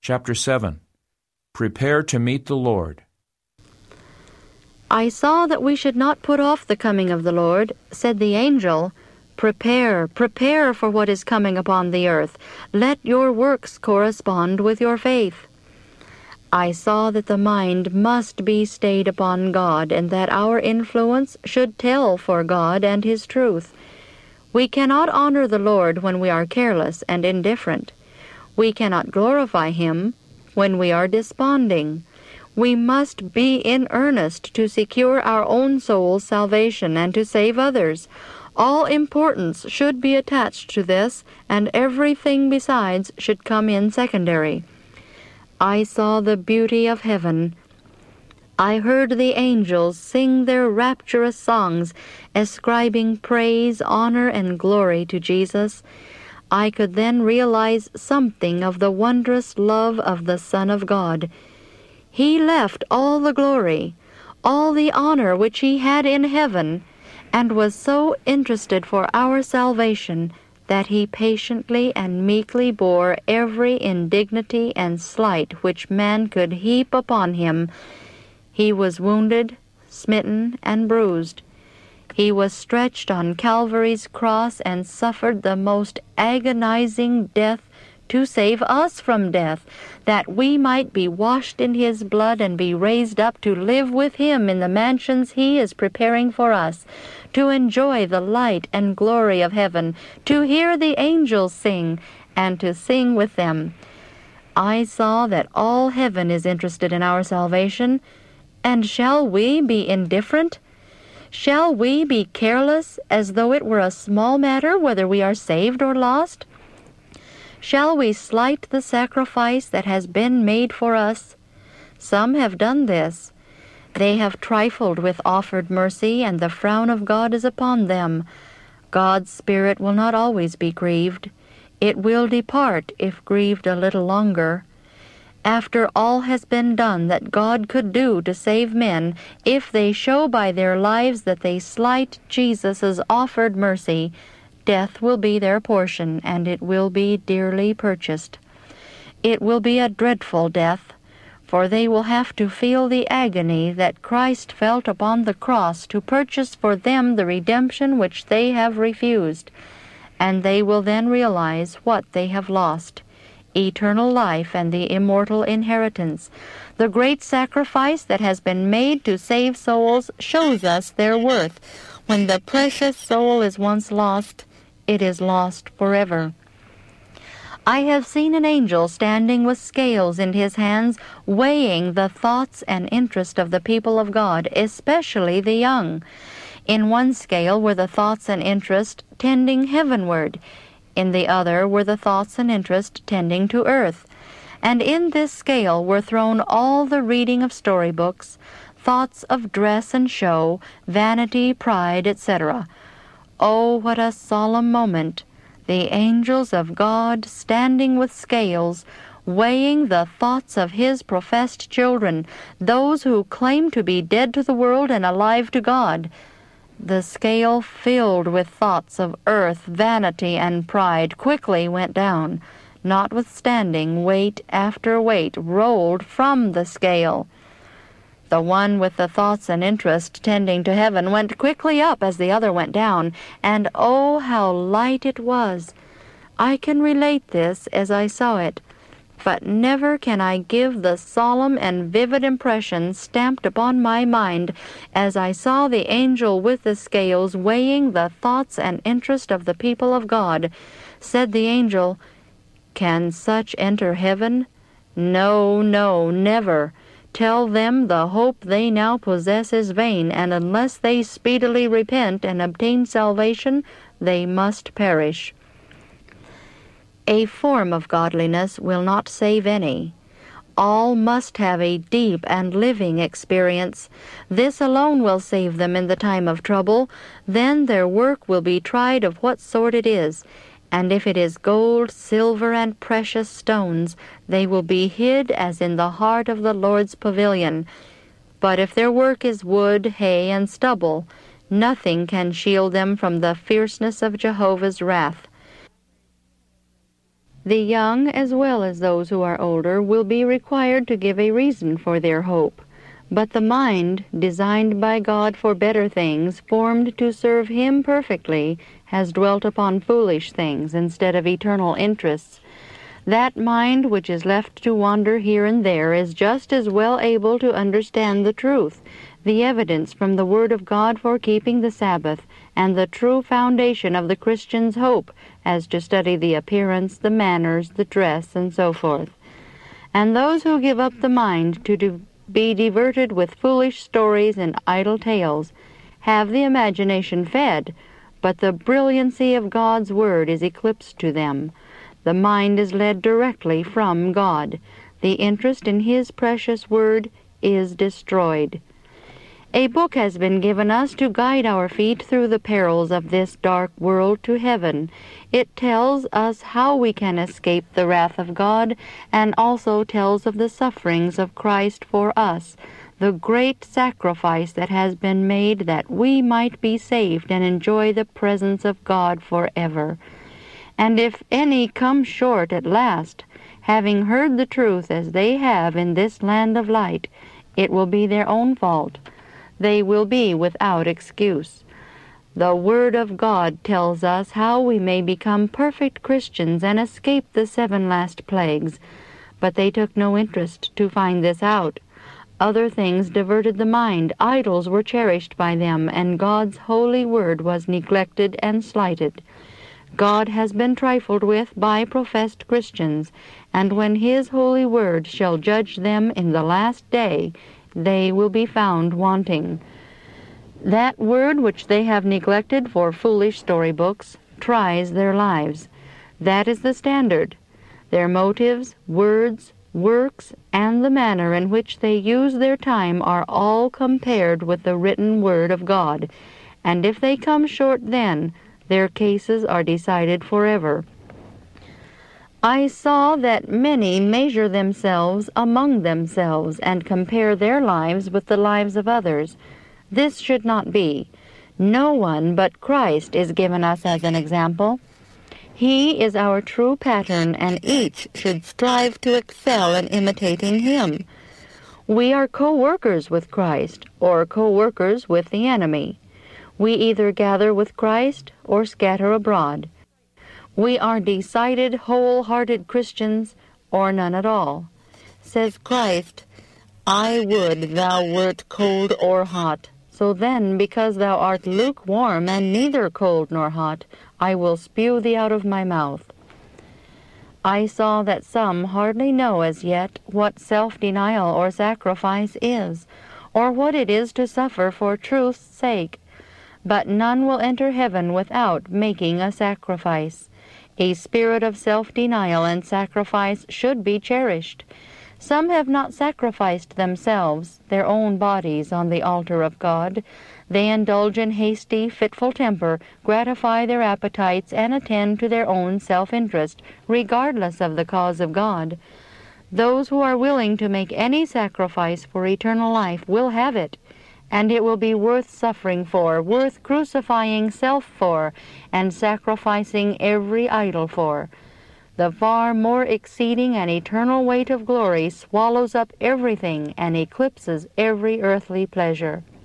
Chapter 7. Prepare to meet the Lord. I saw that we should not put off the coming of the Lord. Said the angel, Prepare, prepare for what is coming upon the earth. Let your works correspond with your faith. I saw that the mind must be stayed upon God, and that our influence should tell for God and His truth. We cannot honor the Lord when we are careless and indifferent. We cannot glorify Him when we are desponding. We must be in earnest to secure our own soul's salvation and to save others. All importance should be attached to this, and everything besides should come in secondary. I saw the beauty of heaven. I heard the angels sing their rapturous songs, ascribing praise, honor, and glory to Jesus. I could then realize something of the wondrous love of the Son of God. He left all the glory, all the honor which He had in heaven, and was so interested for our salvation that He patiently and meekly bore every indignity and slight which man could heap upon Him. He was wounded, smitten, and bruised. He was stretched on Calvary's cross and suffered the most agonizing death to save us from death, that we might be washed in His blood and be raised up to live with Him in the mansions He is preparing for us, to enjoy the light and glory of heaven, to hear the angels sing, and to sing with them. I saw that all heaven is interested in our salvation, and shall we be indifferent? Shall we be careless, as though it were a small matter whether we are saved or lost? Shall we slight the sacrifice that has been made for us? Some have done this. They have trifled with offered mercy, and the frown of God is upon them. God's Spirit will not always be grieved. It will depart if grieved a little longer. After all has been done that God could do to save men, if they show by their lives that they slight Jesus' offered mercy, death will be their portion, and it will be dearly purchased. It will be a dreadful death, for they will have to feel the agony that Christ felt upon the cross to purchase for them the redemption which they have refused, and they will then realize what they have lost: eternal life and the immortal inheritance. The great sacrifice that has been made to save souls shows us their worth. When the precious soul is once lost, it is lost forever. I have seen an angel standing with scales in his hands, weighing the thoughts and interest of the people of God, especially the young. In one scale were the thoughts and interest tending heavenward. In the other were the thoughts and interest tending to earth. And in this scale were thrown all the reading of storybooks, thoughts of dress and show, vanity, pride, etc. Oh, what a solemn moment! The angels of God standing with scales, weighing the thoughts of His professed children, those who claim to be dead to the world and alive to God. The scale filled with thoughts of earth, vanity, and pride quickly went down. Notwithstanding, weight after weight rolled from the scale. The one with the thoughts and interest tending to heaven went quickly up as the other went down, and oh, how light it was! I can relate this as I saw it, but never can I give the solemn and vivid impression stamped upon my mind as I saw the angel with the scales weighing the thoughts and interest of the people of God. Said the angel, "Can such enter heaven? No, no, never. Tell them the hope they now possess is vain, and unless they speedily repent and obtain salvation, they must perish." A form of godliness will not save any. All must have a deep and living experience. This alone will save them in the time of trouble. Then their work will be tried of what sort it is, and if it is gold, silver, and precious stones, they will be hid as in the heart of the Lord's pavilion. But if their work is wood, hay, and stubble, nothing can shield them from the fierceness of Jehovah's wrath. The young, as well as those who are older, will be required to give a reason for their hope. But the mind, designed by God for better things, formed to serve Him perfectly, has dwelt upon foolish things instead of eternal interests. That mind which is left to wander here and there is just as well able to understand the truth, the evidence from the Word of God for keeping the Sabbath, and the true foundation of the Christian's hope, as to study the appearance, the manners, the dress, and so forth. And those who give up the mind to be diverted with foolish stories and idle tales have the imagination fed, but the brilliancy of God's Word is eclipsed to them. The mind is led directly from God. The interest in His precious Word is destroyed. A book has been given us to guide our feet through the perils of this dark world to heaven. It tells us how we can escape the wrath of God, and also tells of the sufferings of Christ for us, the great sacrifice that has been made that we might be saved and enjoy the presence of God forever. And if any come short at last, having heard the truth as they have in this land of light, it will be their own fault. They will be without excuse. The Word of God tells us how we may become perfect Christians and escape the 7 last plagues, but they took no interest to find this out. Other things diverted the mind, idols were cherished by them, and God's holy Word was neglected and slighted. God has been trifled with by professed Christians, and when His holy Word shall judge them in the last day, they will be found wanting. That Word which they have neglected for foolish storybooks tries their lives. That is the standard. Their motives, words, works, and the manner in which they use their time are all compared with the written Word of God, and if they come short then, their cases are decided forever. I saw that many measure themselves among themselves and compare their lives with the lives of others. This should not be. No one but Christ is given us as an example. He is our true pattern, and each should strive to excel in imitating Him. We are co-workers with Christ, or co-workers with the enemy. We either gather with Christ or scatter abroad. We are decided, whole-hearted Christians, or none at all. Says Christ, I would thou wert cold or hot. So then, because thou art lukewarm and neither cold nor hot, I will spew thee out of my mouth. I saw that some hardly know as yet what self-denial or sacrifice is, or what it is to suffer for truth's sake. But none will enter heaven without making a sacrifice. A spirit of self-denial and sacrifice should be cherished. Some have not sacrificed themselves, their own bodies, on the altar of God. They indulge in hasty, fitful temper, gratify their appetites, and attend to their own self-interest, regardless of the cause of God. Those who are willing to make any sacrifice for eternal life will have it, and it will be worth suffering for, worth crucifying self for, and sacrificing every idol for. The far more exceeding and eternal weight of glory swallows up everything and eclipses every earthly pleasure.